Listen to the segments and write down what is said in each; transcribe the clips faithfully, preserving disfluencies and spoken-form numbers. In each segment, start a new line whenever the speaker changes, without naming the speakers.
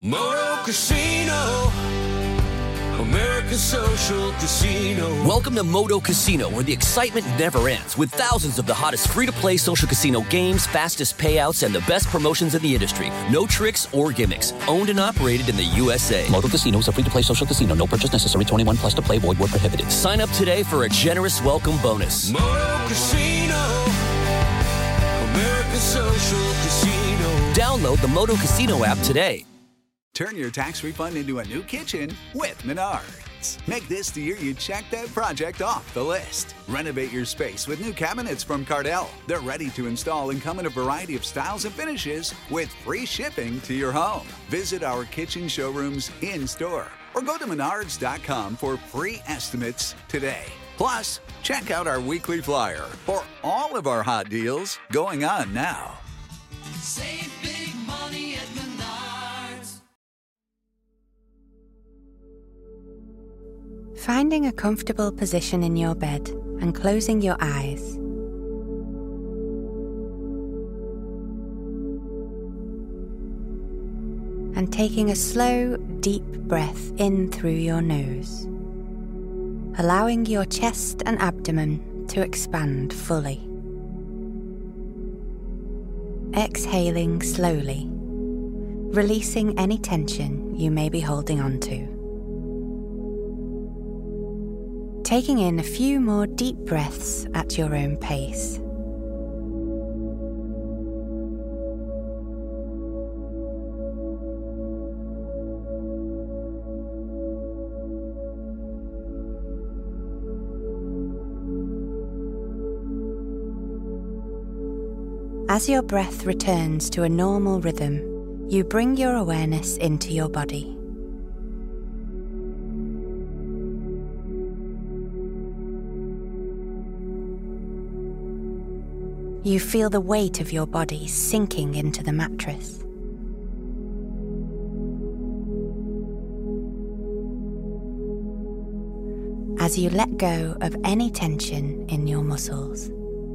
Moto Casino, America's social casino.
Welcome to Moto Casino, where the excitement never ends, with thousands of the hottest free-to-play social casino games, fastest payouts, and the best promotions in the industry. No tricks or gimmicks. Owned and operated in the U S A.
Moto Casino is a free-to-play social casino. No purchase necessary. twenty-one plus to play. Void where prohibited.
Sign up today for a generous welcome bonus.
Moto Casino, America's social casino.
Download the Moto Casino app today.
Turn your tax refund into a new kitchen with Menards. Make this the year you check that project off the list. Renovate your space with new cabinets from Cardell. They're ready to install and come in a variety of styles and finishes with free shipping to your home. Visit our kitchen showrooms in-store or go to menards dot com for free estimates today. Plus, check out our weekly flyer for all of our hot deals going on now.
Save big money at Menards.
Finding a comfortable position in your bed and closing your eyes. And taking a slow, deep breath in through your nose, allowing your chest and abdomen to expand fully. Exhaling slowly, releasing any tension you may be holding on to. Taking in a few more deep breaths at your own pace. As your breath returns to a normal rhythm, you bring your awareness into your body. You feel the weight of your body sinking into the mattress. As you let go of any tension in your muscles.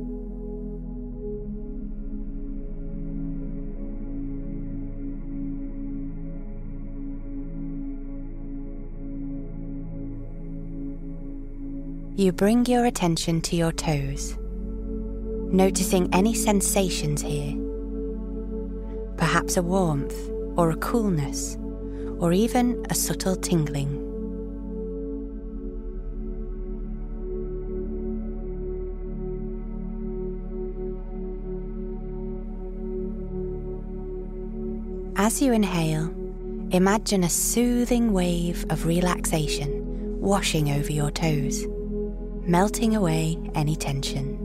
You bring your attention to your toes, noticing any sensations here. Perhaps a warmth, or a coolness, or even a subtle tingling. As you inhale, imagine a soothing wave of relaxation washing over your toes, melting away any tension.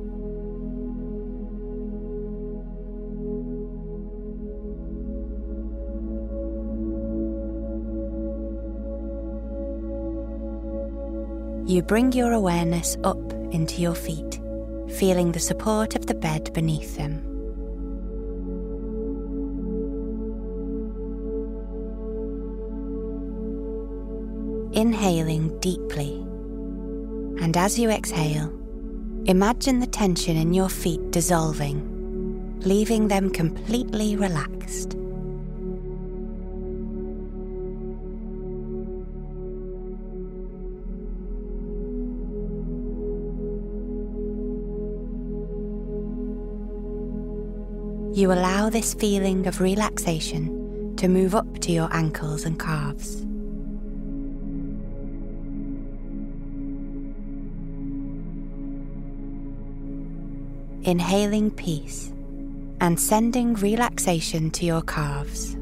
You bring your awareness up into your feet, feeling the support of the bed beneath them. Inhaling deeply, and as you exhale, imagine the tension in your feet dissolving, leaving them completely relaxed. You allow this feeling of relaxation to move up to your ankles and calves. Inhaling peace and sending relaxation to your calves.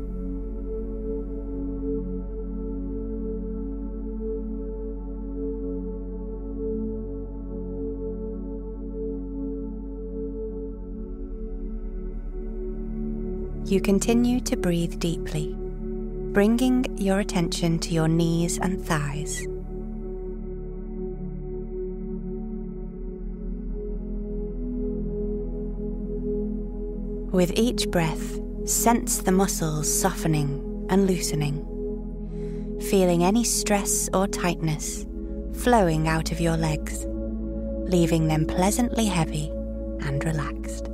You continue to breathe deeply, bringing your attention to your knees and thighs. With each breath, sense the muscles softening and loosening, feeling any stress or tightness flowing out of your legs, leaving them pleasantly heavy and relaxed. .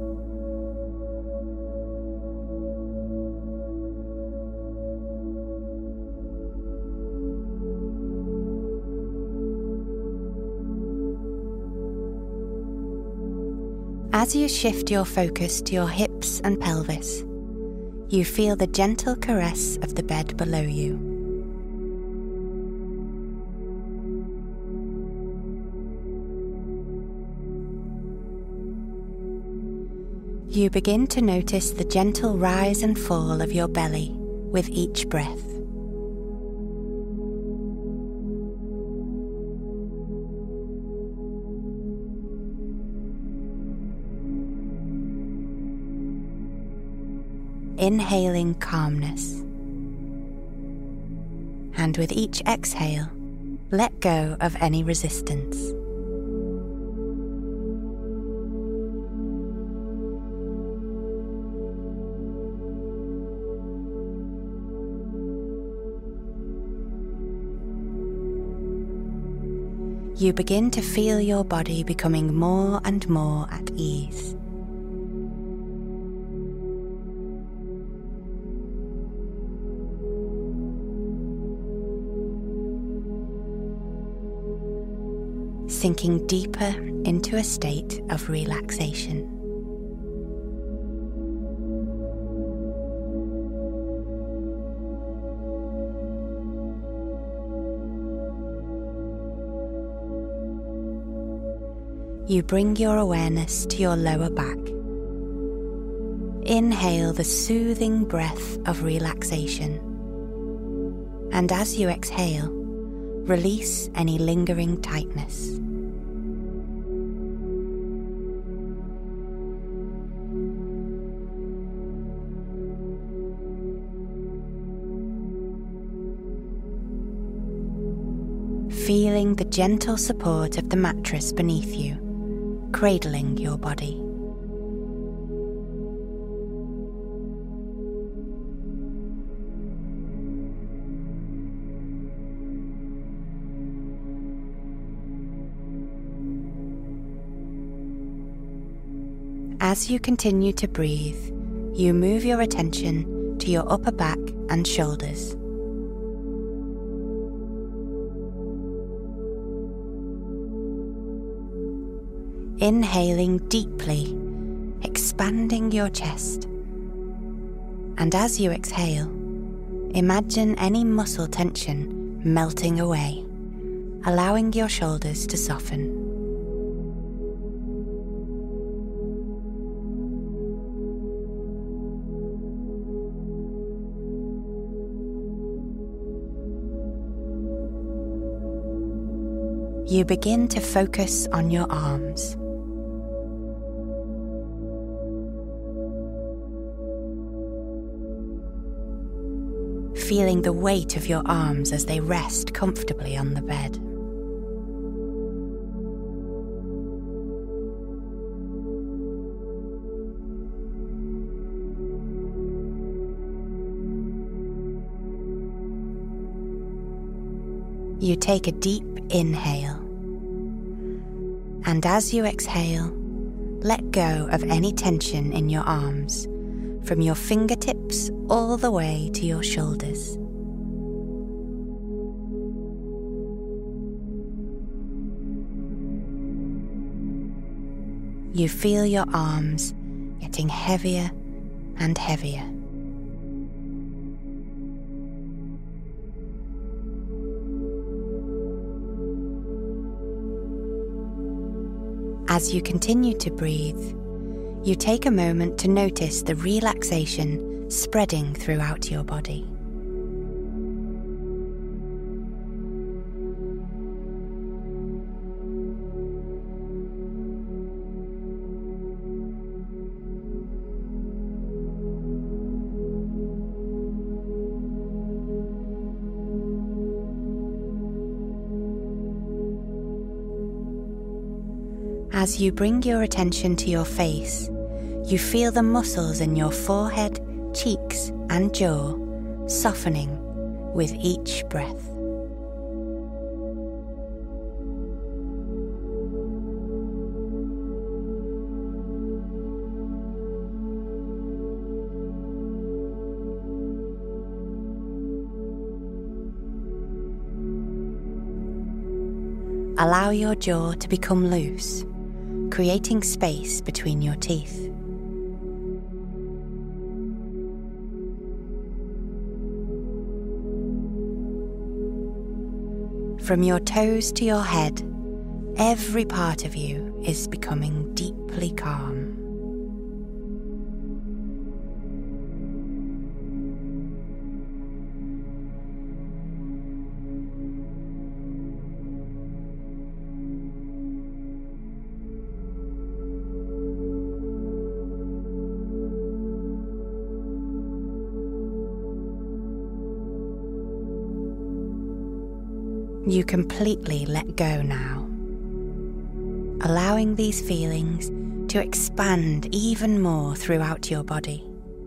As you shift your focus to your hips and pelvis, you feel the gentle caress of the bed below you. You begin to notice the gentle rise and fall of your belly with each breath. Inhaling calmness. And with each exhale, let go of any resistance. You begin to feel your body becoming more and more at ease. Sinking deeper into a state of relaxation. You bring your awareness to your lower back. Inhale the soothing breath of relaxation. And as you exhale, release any lingering tightness. Feeling the gentle support of the mattress beneath you, cradling your body. As you continue to breathe, you move your attention to your upper back and shoulders. Inhaling deeply, expanding your chest. And as you exhale, imagine any muscle tension melting away, allowing your shoulders to soften. You begin to focus on your arms. Feeling the weight of your arms as they rest comfortably on the bed. You take a deep inhale, and as you exhale, let go of any tension in your arms, from your fingertips all the way to your shoulders. You feel your arms getting heavier and heavier. As you continue to breathe, you take a moment to notice the relaxation spreading throughout your body. As you bring your attention to your face, you feel the muscles in your forehead, cheeks, and jaw softening with each breath. Allow your jaw to become loose, creating space between your teeth. From your toes to your head, every part of you is becoming deeply calm. You completely let go now, allowing these feelings to expand even more throughout your body.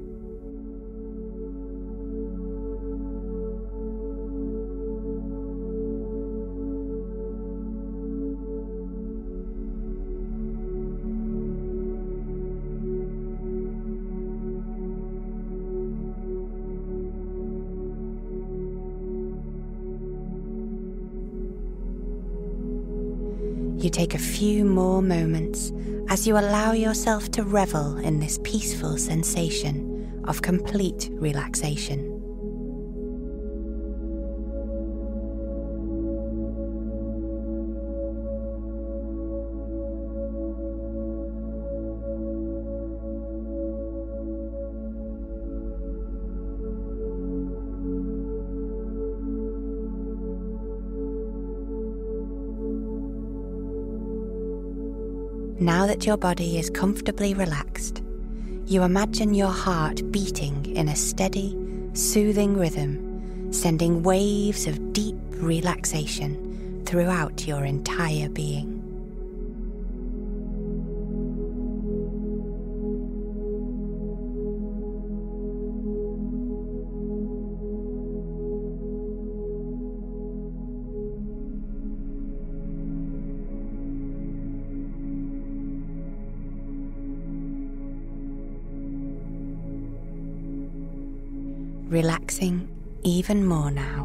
You take a few more moments as you allow yourself to revel in this peaceful sensation of complete relaxation. Now that your body is comfortably relaxed, you imagine your heart beating in a steady, soothing rhythm, sending waves of deep relaxation throughout your entire being. Relaxing even more now.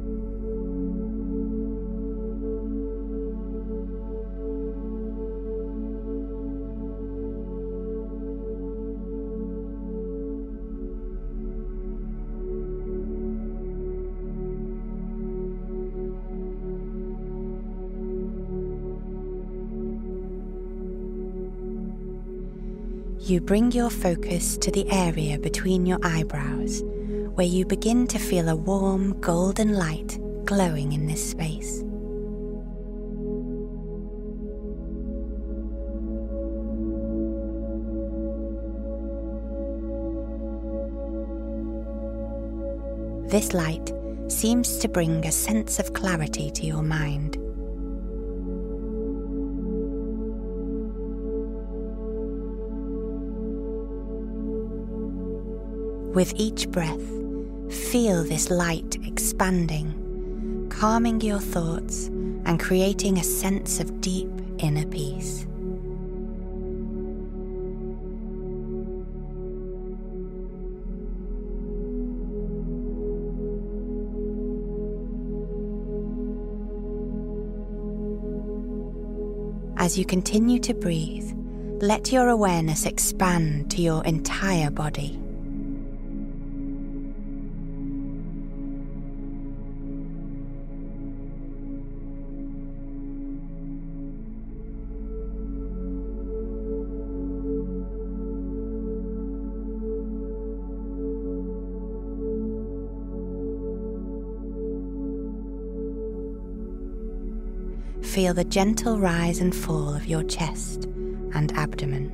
You bring your focus to the area between your eyebrows, where you begin to feel a warm golden light glowing in this space. This light seems to bring a sense of clarity to your mind. With each breath, feel this light expanding, calming your thoughts and creating a sense of deep inner peace. As you continue to breathe, let your awareness expand to your entire body. Feel the gentle rise and fall of your chest and abdomen.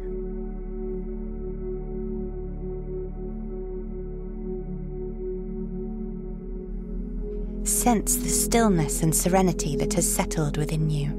Sense the stillness and serenity that has settled within you.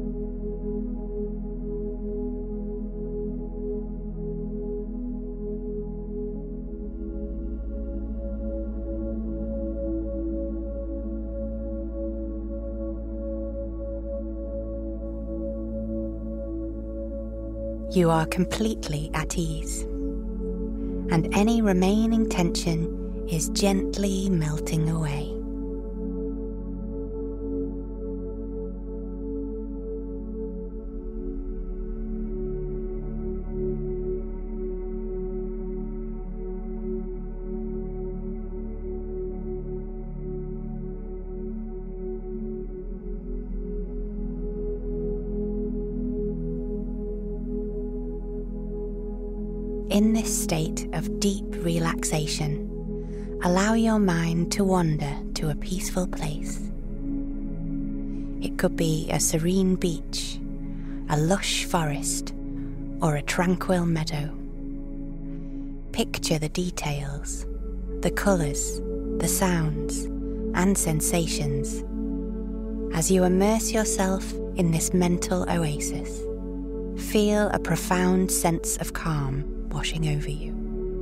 You are completely at ease, and any remaining tension is gently melting away. In this state of deep relaxation, allow your mind to wander to a peaceful place. It could be a serene beach, a lush forest, or a tranquil meadow. Picture the details, the colours, the sounds, and sensations as you immerse yourself in this mental oasis. Feel a profound sense of calm washing over you.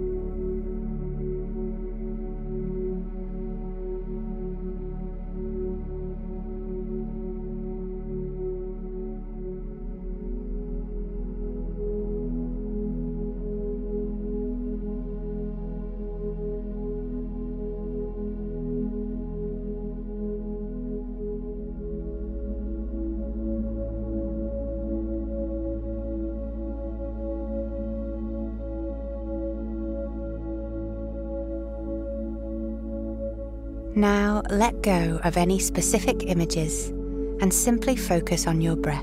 Now let go of any specific images and simply focus on your breath.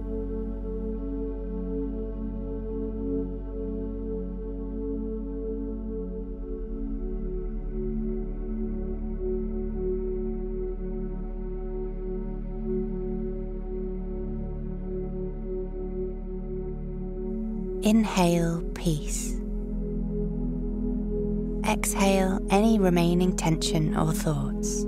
Inhale peace. Exhale any remaining tension or thoughts.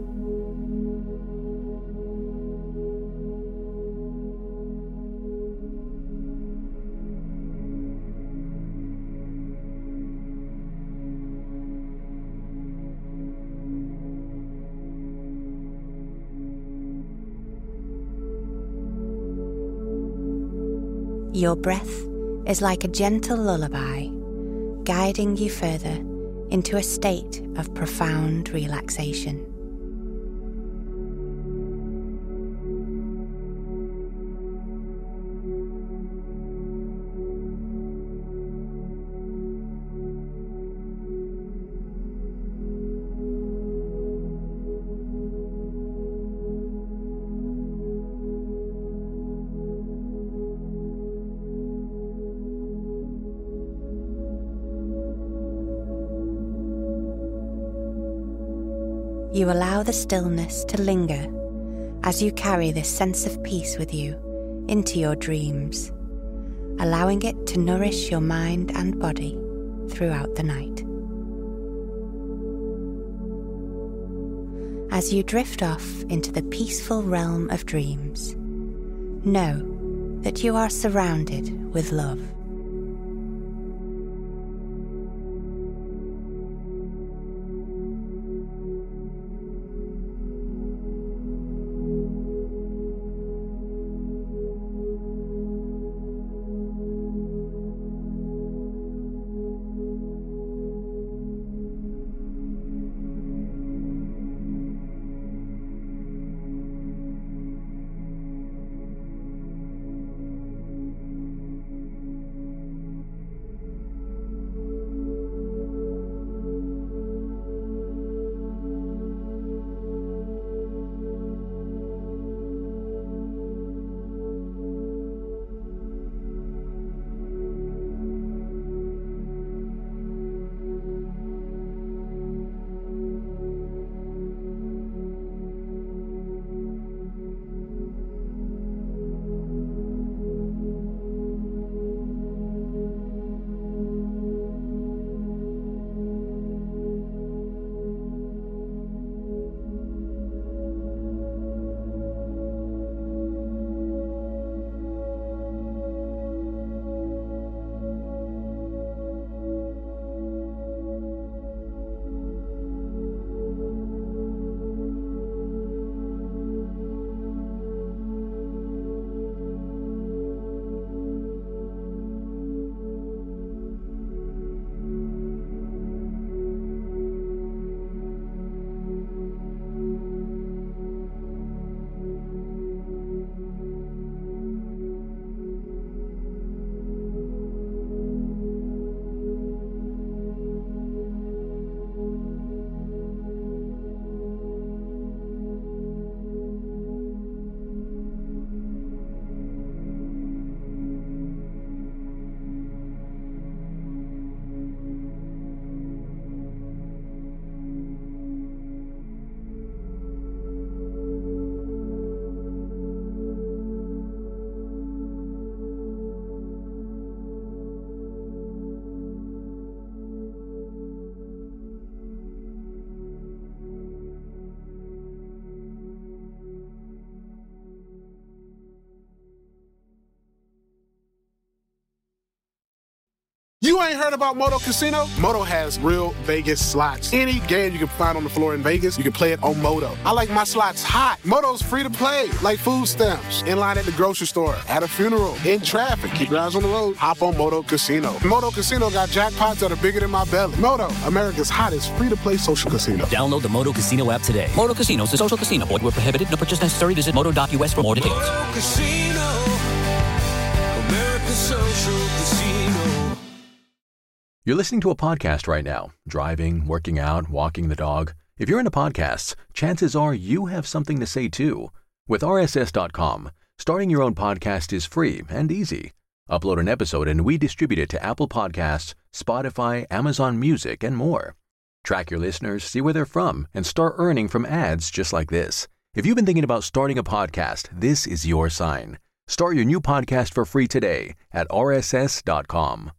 Your breath is like a gentle lullaby, guiding you further into a state of profound relaxation. You allow the stillness to linger as you carry this sense of peace with you into your dreams, allowing it to nourish your mind and body throughout the night. As you drift off into the peaceful realm of dreams, know that you are surrounded with love.
You ain't heard about Moto Casino? Moto has real Vegas slots. Any game you can find on the floor in Vegas, you can play it on Moto. I like my slots hot. Moto's free to play, like food stamps. In line at the grocery store, at a funeral, in traffic. Keep your eyes on the road. Hop on Moto Casino. Moto Casino got jackpots that are bigger than my belly. Moto, America's hottest free-to-play social casino.
Download the Moto Casino app today. Moto Casino is a social casino. Void where prohibited. No purchase necessary. Visit moto dot U S for more details.
Moto Casino, America's social casino.
You're listening to a podcast right now, driving, working out, walking the dog. If you're into podcasts, chances are you have something to say too. With R S S dot com, starting your own podcast is free and easy. Upload an episode and we distribute it to Apple Podcasts, Spotify, Amazon Music, and more. Track your listeners, see where they're from, and start earning from ads just like this. If you've been thinking about starting a podcast, this is your sign. Start your new podcast for free today at R S S dot com.